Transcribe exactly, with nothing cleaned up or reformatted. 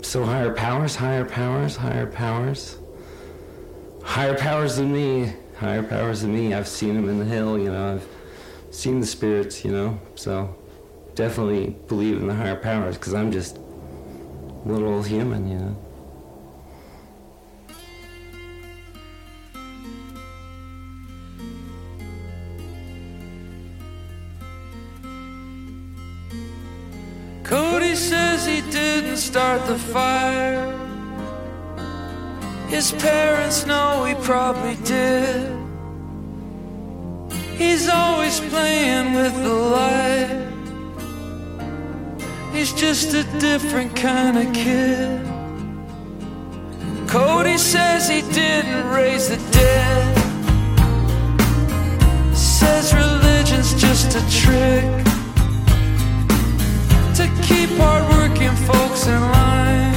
So higher powers, higher powers, higher powers. Higher powers than me, higher powers than me. I've seen them in the hill, you know, I've seen the spirits, you know, so definitely believe in the higher powers, because I'm just a little old human, you know. Cody says he didn't start the fire. His parents know he probably did. He's always playing with the light. He's just a different kind of kid. Cody says he didn't raise the dead. Says religion's just a trick to keep hard-working folks in line.